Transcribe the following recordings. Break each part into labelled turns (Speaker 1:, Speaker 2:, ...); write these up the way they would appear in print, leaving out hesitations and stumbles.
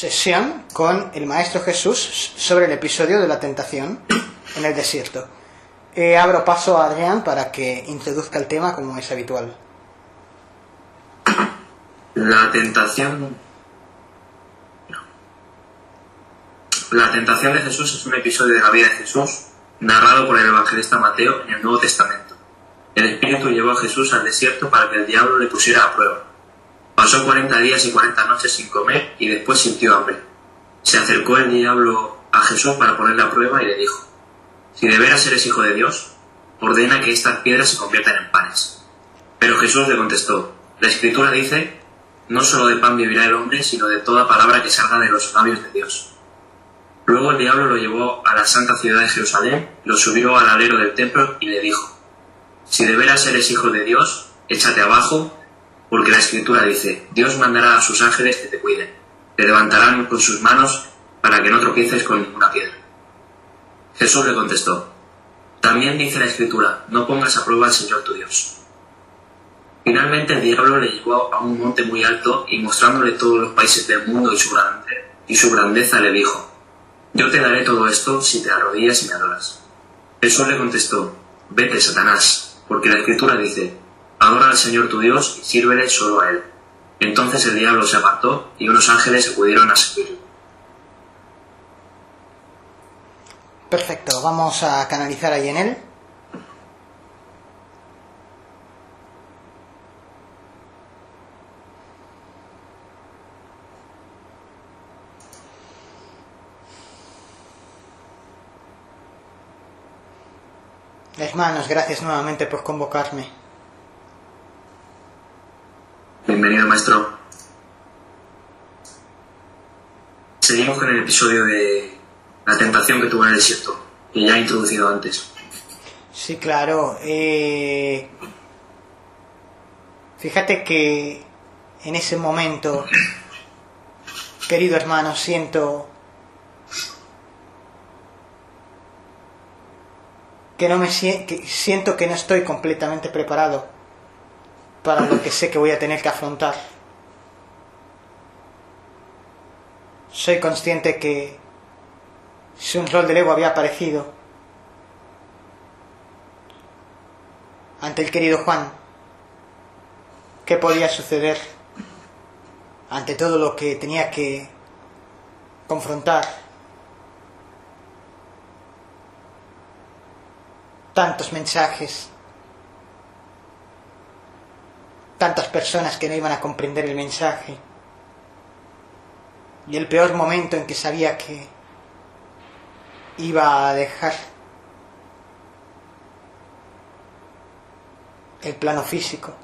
Speaker 1: sesión con el Maestro Jesús sobre el episodio de la tentación en el desierto. Abro paso a Adrián para que introduzca el tema como es habitual.
Speaker 2: La tentación de Jesús es un episodio de la vida de Jesús narrado por el evangelista Mateo en el Nuevo Testamento. El Espíritu llevó a Jesús al desierto para que el diablo le pusiera a prueba. Pasó 40 días y 40 noches sin comer y después sintió hambre. Se acercó el diablo a Jesús para ponerle a prueba y le dijo: si de veras eres hijo de Dios, ordena que estas piedras se conviertan en panes. Pero Jesús le contestó: la Escritura dice, no solo de pan vivirá el hombre, sino de toda palabra que salga de los labios de Dios. Luego el diablo lo llevó a la santa ciudad de Jerusalén, lo subió al alero del templo y le dijo: si de veras eres hijo de Dios, échate abajo, porque la Escritura dice, Dios mandará a sus ángeles que te cuiden, te levantarán con sus manos para que no tropieces con ninguna piedra. Jesús le contestó: también dice la Escritura, no pongas a prueba al Señor tu Dios. Finalmente el diablo le llevó a un monte muy alto y mostrándole todos los países del mundo y su grandeza le dijo: yo te daré todo esto si te arrodillas y me adoras. Jesús le contestó: vete, Satanás, porque la Escritura dice, adora al Señor tu Dios y sírvele solo a Él. Entonces el diablo se apartó y unos ángeles acudieron a servirle.
Speaker 1: Perfecto, vamos a canalizar ahí en él. Hermanos, gracias nuevamente por convocarme.
Speaker 2: Bienvenido, maestro. Seguimos con el episodio de la tentación que tuvo en el desierto, que ya he introducido antes.
Speaker 1: Sí, claro. Fíjate que en ese momento, querido hermano, siento que no estoy completamente preparado para lo que sé que voy a tener que afrontar. Soy consciente que si un rol del ego había aparecido ante el querido Juan, ¿qué podía suceder ante todo lo que tenía que confrontar? Tantos mensajes, tantas personas que no iban a comprender el mensaje, y el peor momento en que sabía que iba a dejar el plano físico.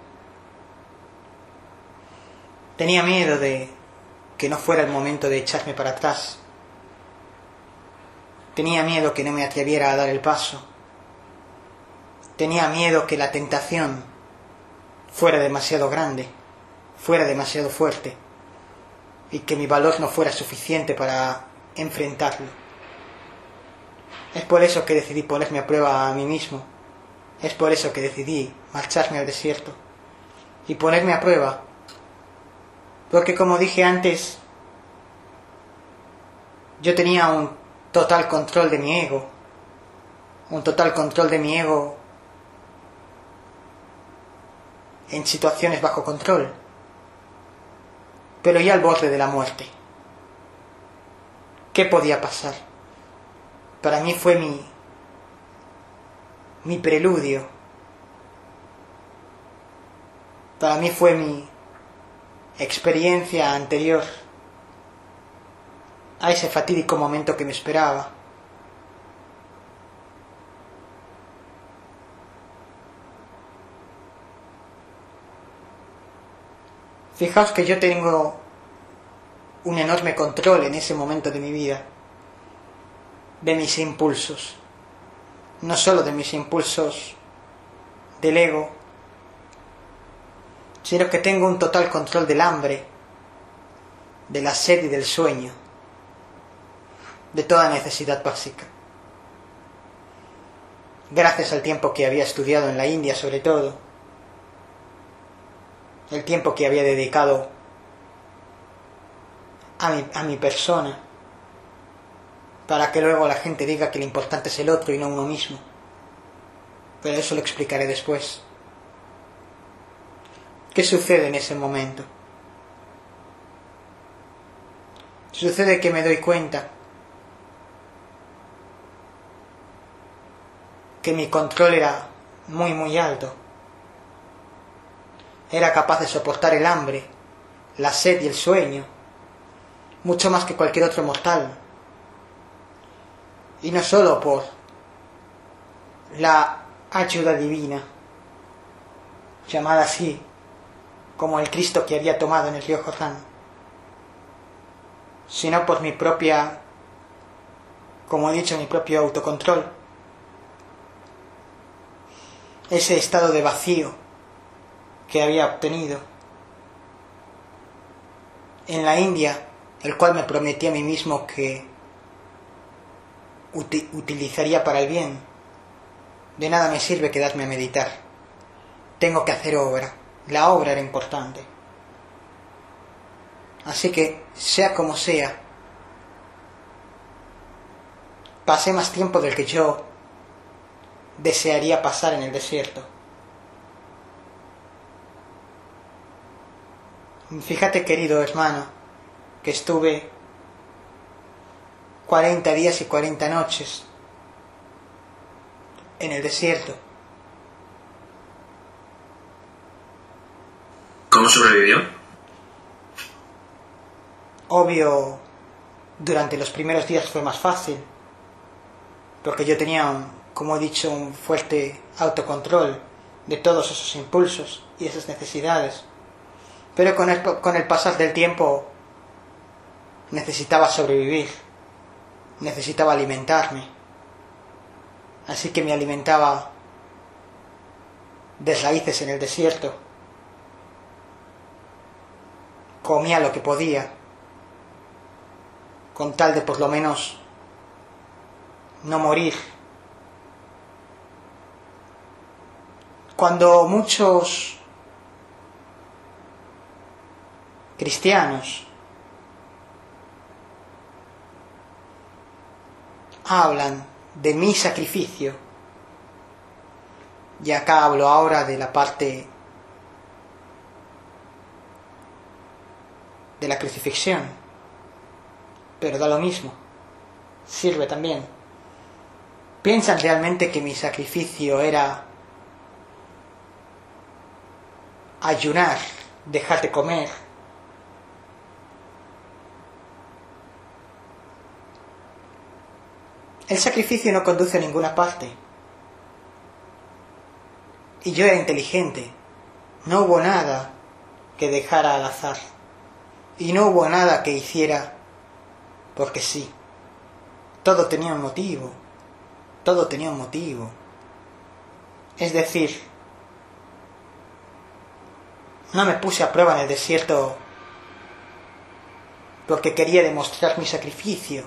Speaker 1: Tenía miedo de que no fuera el momento de echarme para atrás. Tenía miedo que no me atreviera a dar el paso. Tenía miedo que la tentación fuera demasiado grande, fuera demasiado fuerte, y que mi valor no fuera suficiente para enfrentarlo. Es por eso que decidí ponerme a prueba a mí mismo. Es por eso que decidí marcharme al desierto y ponerme a prueba. Porque, como dije antes, yo tenía un total control de mi ego. Un total control de mi ego en situaciones bajo control, pero ya al borde de la muerte. ¿Qué podía pasar? Para mí fue mi preludio, para mí fue mi experiencia anterior a ese fatídico momento que me esperaba. Fijaos que yo tengo un enorme control en ese momento de mi vida, de mis impulsos, no solo de mis impulsos del ego, sino que tengo un total control del hambre, de la sed y del sueño, de toda necesidad básica. Gracias al tiempo que había estudiado en la India, sobre todo, el tiempo que había dedicado a mi persona, para que luego la gente diga que lo importante es el otro y no uno mismo. Pero eso lo explicaré después. ¿Qué sucede en ese momento? Sucede que me doy cuenta que mi control era muy muy alto. Era capaz de soportar el hambre, la sed y el sueño, mucho más que cualquier otro mortal. Y no solo por la ayuda divina, llamada así, como el Cristo que había tomado en el río Jordán, sino por mi propia, como he dicho, mi propio autocontrol. Ese estado de vacío que había obtenido en la India, el cual me prometí a mí mismo que utilizaría para el bien. De nada me sirve quedarme a meditar. Tengo que hacer obra. La obra era importante. Así que, sea como sea, pasé más tiempo del que yo desearía pasar en el desierto. Fíjate, querido hermano, que estuve 40 días y 40 noches en el desierto.
Speaker 2: ¿Cómo sobrevivió?
Speaker 1: Obvio, durante los primeros días fue más fácil, porque yo tenía, como he dicho, un fuerte autocontrol de todos esos impulsos y esas necesidades. Pero con el pasar del tiempo necesitaba sobrevivir, necesitaba alimentarme. Así que me alimentaba de raíces en el desierto. Comía lo que podía, con tal de por lo menos no morir. Cuando muchos cristianos hablan de mi sacrificio, y acá hablo ahora de la parte de la crucifixión, pero da lo mismo, sirve también. ¿Piensan realmente que mi sacrificio era ayunar, dejar de comer? El sacrificio no conduce a ninguna parte. Y yo era inteligente. No hubo nada que dejara al azar. Y no hubo nada que hiciera porque sí. Todo tenía un motivo. Todo tenía un motivo. Es decir, no me puse a prueba en el desierto porque quería demostrar mi sacrificio,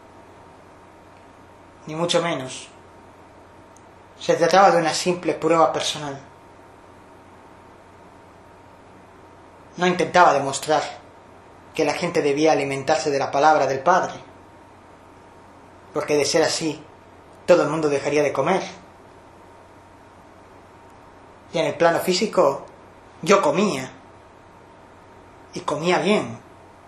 Speaker 1: ni mucho menos. Se trataba de una simple prueba personal. No intentaba demostrar que la gente debía alimentarse de la palabra del Padre, porque de ser así, todo el mundo dejaría de comer. Y en el plano físico, yo comía, y comía bien,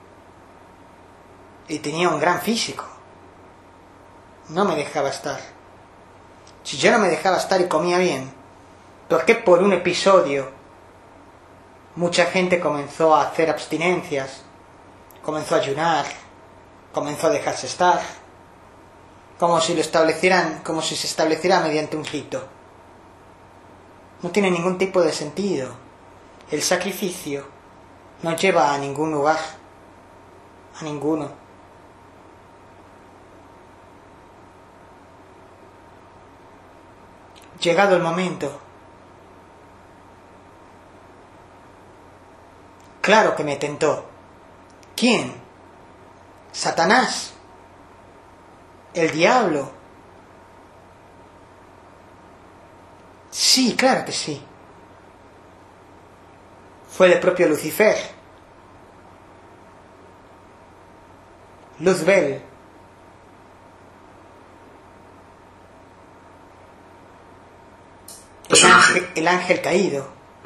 Speaker 1: y tenía un gran físico. No me dejaba estar. Si yo no me dejaba estar y comía bien, ¿por qué por un episodio mucha gente comenzó a hacer abstinencias, comenzó a ayunar, comenzó a dejarse estar, como si se estableciera mediante un rito? No tiene ningún tipo de sentido. El sacrificio no lleva a ningún lugar, a ninguno. Llegado el momento, claro que me tentó. ¿Quién? ¿Satanás? ¿El diablo? Sí, claro que sí. Fue el propio Lucifer. Luzbel, el ángel caído.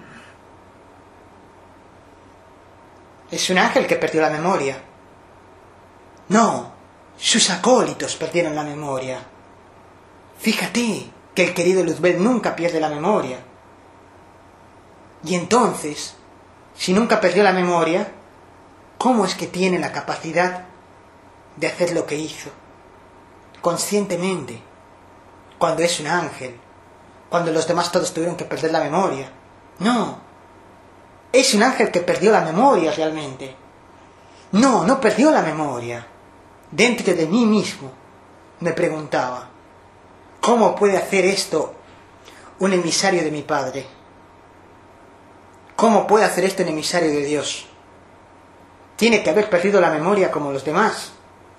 Speaker 1: Es un ángel que perdió la memoria. No, sus acólitos perdieron la memoria. Fíjate que el querido Luzbel nunca pierde la memoria. Y entonces, si nunca perdió la memoria, ¿cómo es que tiene la capacidad de hacer lo que hizo? Conscientemente, cuando es un ángel, cuando los demás todos tuvieron que perder la memoria. No, es un ángel que perdió la memoria realmente. No, no perdió la memoria. Dentro de mí mismo me preguntaba, ¿cómo puede hacer esto un emisario de mi Padre? ¿Cómo puede hacer esto un emisario de Dios? Tiene que haber perdido la memoria como los demás.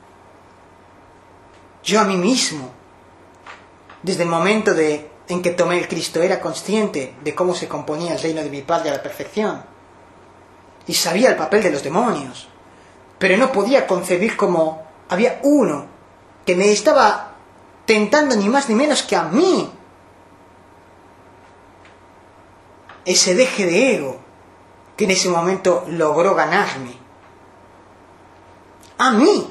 Speaker 1: Yo a mí mismo, desde el momento en que tomé el Cristo, era consciente de cómo se componía el reino de mi Padre a la perfección. Y sabía el papel de los demonios. Pero no podía concebir cómo había uno que me estaba tentando ni más ni menos que a mí. Ese deje de ego que en ese momento logró ganarme. A mí.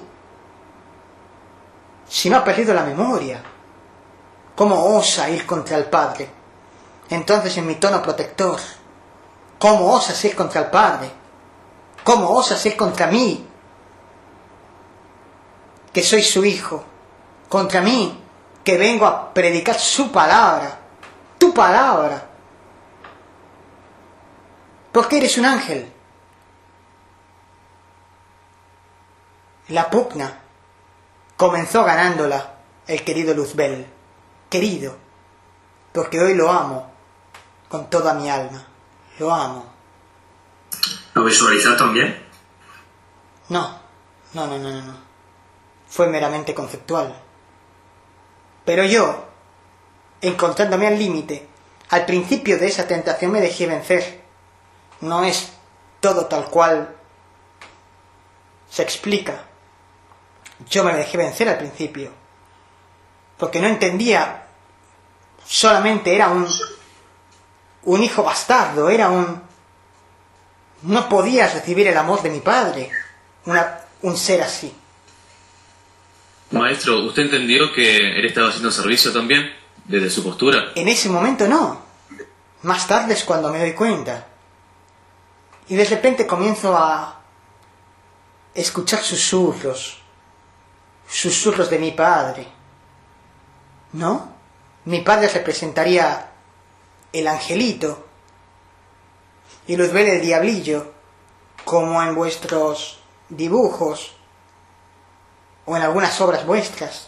Speaker 1: Si no ha perdido la memoria, ¿cómo osa ir contra el Padre? Entonces, en mi tono protector, ¿cómo osas ir contra el Padre? ¿Cómo osas ir contra mí, que soy su hijo? Contra mí, que vengo a predicar su palabra, tu palabra. Porque eres un ángel. La pugna comenzó ganándola el querido Luzbel. Querido, porque hoy lo amo con toda mi alma. Lo amo.
Speaker 2: ¿Lo visualizas también?
Speaker 1: No. Fue meramente conceptual. Pero yo, encontrándome al límite, al principio de esa tentación me dejé vencer. No es todo tal cual se explica. Yo me dejé vencer al principio, porque no entendía. Solamente era un hijo bastardo, no podía recibir el amor de mi padre, un ser así.
Speaker 3: Maestro, ¿usted entendió que él estaba haciendo servicio también, desde su postura?
Speaker 1: En ese momento no. Más tarde es cuando me doy cuenta. Y de repente comienzo a escuchar susurros de mi padre. ¿No? Mi padre representaría el angelito y Luzbel el diablillo, como en vuestros dibujos o en algunas obras vuestras.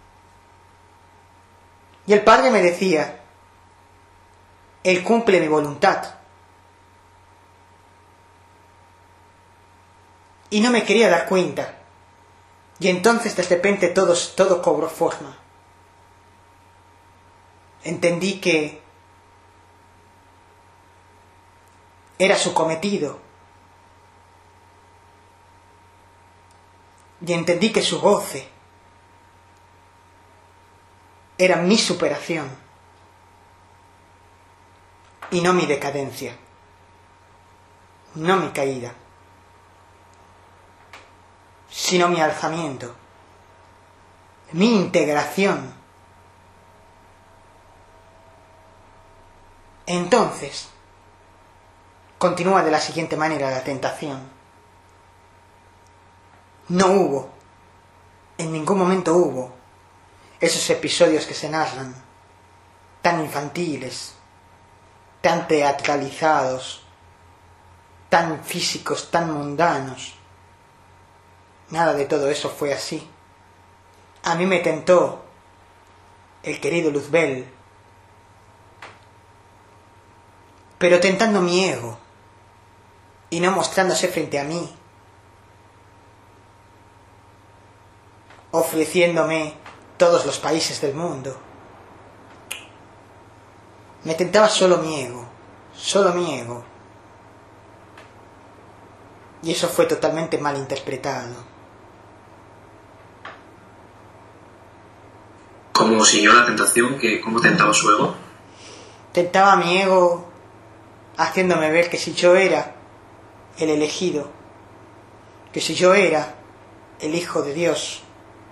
Speaker 1: Y el Padre me decía, Él cumple mi voluntad. Y no me quería dar cuenta. Y entonces de repente todo cobró forma. Entendí que era su cometido. Y entendí que su goce era mi superación y no mi decadencia, no mi caída, sino mi alzamiento, mi integración. Entonces, continúa de la siguiente manera la tentación. No hubo, en ningún momento hubo, esos episodios que se narran, tan infantiles, tan teatralizados, tan físicos, tan mundanos. Nada de todo eso fue así. A mí me tentó el querido Luzbel, pero tentando mi ego y no mostrándose frente a mí, ofreciéndome todos los países del mundo. Me tentaba solo mi ego. Y eso fue totalmente mal interpretado.
Speaker 2: cómo siguió la tentación, cómo tentaba su ego.
Speaker 1: Tentaba mi ego haciéndome ver que si yo era el elegido, que si yo era el Hijo de Dios,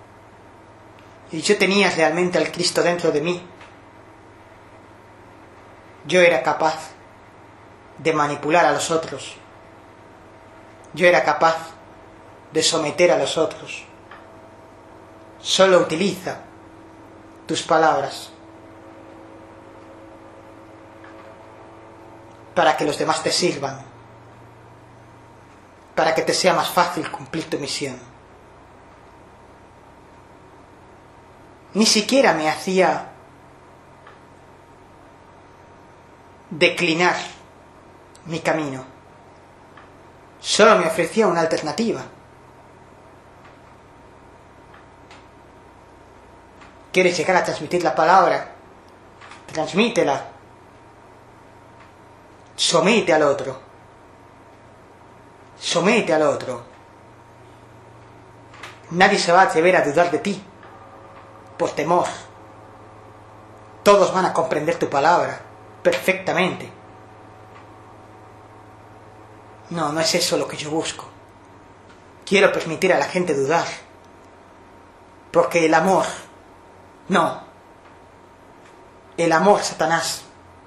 Speaker 1: y yo tenía realmente al Cristo dentro de mí, yo era capaz de manipular a los otros, yo era capaz de someter a los otros. Solo utiliza tus palabras para que los demás te sirvan, para que te sea más fácil cumplir tu misión. Ni siquiera me hacía declinar mi camino, solo me ofrecía una alternativa. ¿Quieres llegar a transmitir la palabra? Transmítela. Somete al otro. Somete al otro. Nadie se va a atrever a dudar de ti por temor. Todos van a comprender tu palabra perfectamente. No, no es eso lo que yo busco. Quiero permitir a la gente dudar. Porque el amor, no. El amor, Satanás,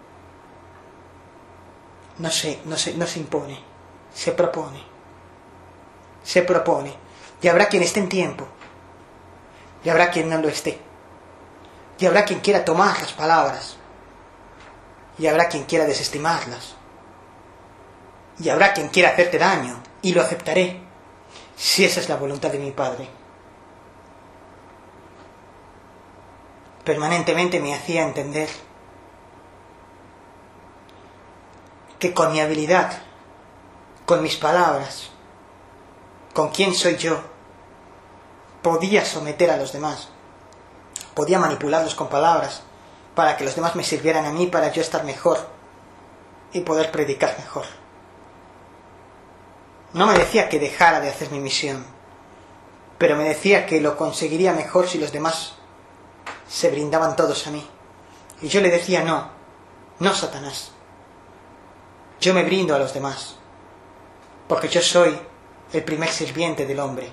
Speaker 1: no se impone, se propone. Se propone. Y habrá quien esté en tiempo. Y habrá quien no lo esté. Y habrá quien quiera tomar las palabras. Y habrá quien quiera desestimarlas. Y habrá quien quiera hacerte daño. Y lo aceptaré, si esa es la voluntad de mi Padre. Permanentemente me hacía entender que con mi habilidad, con mis palabras, con quién soy yo, podía someter a los demás, podía manipularlos con palabras para que los demás me sirvieran a mí, para yo estar mejor y poder predicar mejor. No me decía que dejara de hacer mi misión, pero me decía que lo conseguiría mejor si los demás se brindaban todos a mí. Y yo le decía no, Satanás. Yo me brindo a los demás, porque yo soy el primer sirviente del hombre.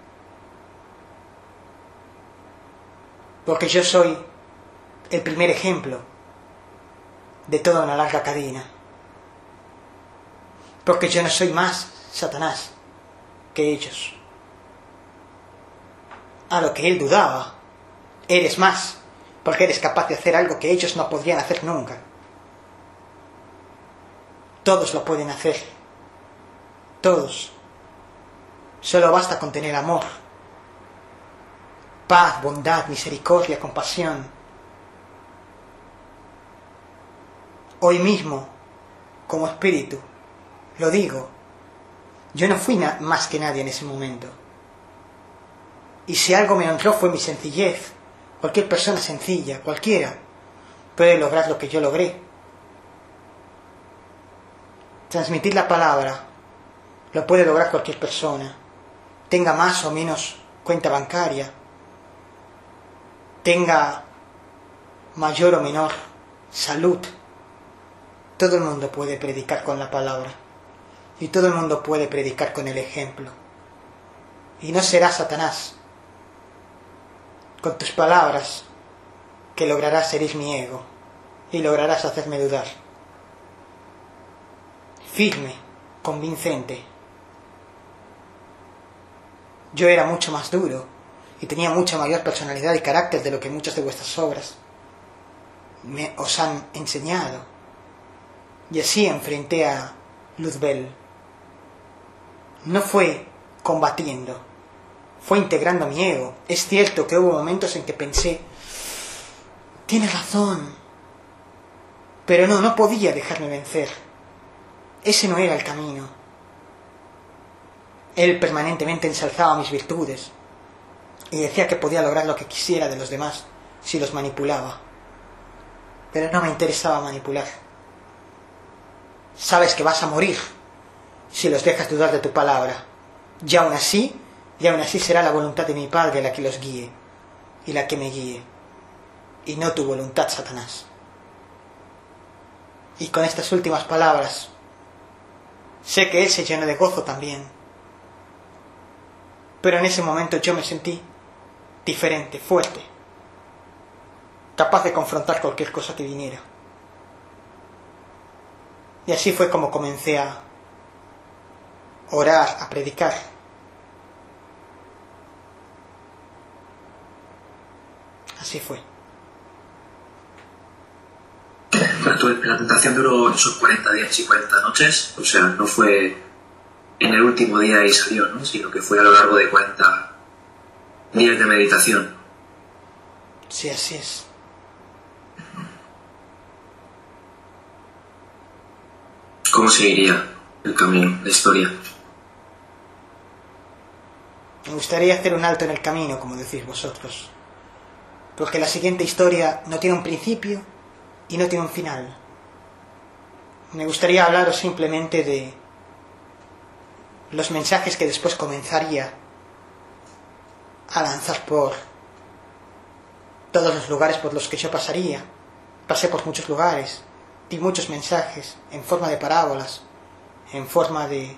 Speaker 1: Porque yo soy el primer ejemplo de toda una larga cadena. Porque yo no soy más Satanás que ellos. A lo que él dudaba, eres más, porque eres capaz de hacer algo que ellos no podrían hacer nunca. Todos lo pueden hacer. Todos. Solo basta con tener amor, paz, bondad, misericordia, compasión. Hoy mismo, como espíritu, lo digo, yo no fui más que nadie en ese momento. Y si algo me honró fue mi sencillez. Cualquier persona sencilla, cualquiera, puede lograr lo que yo logré. Transmitir la palabra lo puede lograr cualquier persona, tenga más o menos cuenta bancaria, tenga mayor o menor salud. Todo el mundo puede predicar con la palabra y todo el mundo puede predicar con el ejemplo. Y no será Satanás, con tus palabras, que lograrás herir mi ego y lograrás hacerme dudar. Firme, convincente. Yo era mucho más duro y tenía mucha mayor personalidad y carácter de lo que muchas de vuestras obras os han enseñado. Y así enfrenté a Luzbel. No fue combatiendo, fue integrando mi ego. Es cierto que hubo momentos en que pensé, tienes razón, pero no podía dejarme vencer. Ese no era el camino. Él permanentemente ensalzaba mis virtudes y decía que podía lograr lo que quisiera de los demás si los manipulaba. Pero no me interesaba manipular. Sabes que vas a morir si los dejas dudar de tu palabra. Y aún así será la voluntad de mi Padre la que los guíe y la que me guíe. y no tu voluntad, Satanás. Y con estas últimas palabras, sé que él se llenó de gozo también. Pero en ese momento yo me sentí diferente, fuerte, capaz de confrontar cualquier cosa que viniera. Y así fue como comencé a orar, a predicar. Así fue.
Speaker 2: La tentación duró esos 40 días y 40 noches, o sea, no fue en el último día y salió, ¿no? Sino que fue a lo largo de 40 días de meditación.
Speaker 1: Sí, así es.
Speaker 2: ¿Cómo seguiría el camino, la historia?
Speaker 1: Me gustaría hacer un alto en el camino, como decís vosotros, porque la siguiente historia no tiene un principio y no tiene un final. Me gustaría hablaros simplemente de los mensajes que después comenzaría a lanzar por todos los lugares por los que yo pasaría. Pasé por muchos lugares, di muchos mensajes en forma de parábolas, en forma de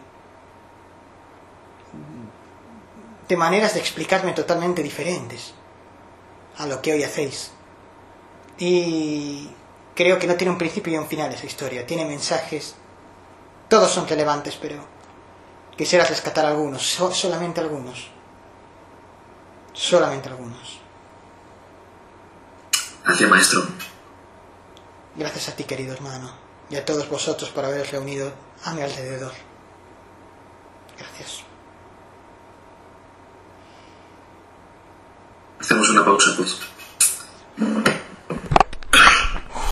Speaker 1: maneras de explicarme totalmente diferentes a lo que hoy hacéis. Y creo que no tiene un principio y un final esa historia, tiene mensajes, todos son relevantes, pero quisiera rescatar algunos, solamente algunos. Solamente algunos.
Speaker 2: Gracias, maestro.
Speaker 1: Gracias a ti, querido hermano, y a todos vosotros por haberos reunido a mi alrededor. Gracias.
Speaker 2: Hacemos una pausa, pues.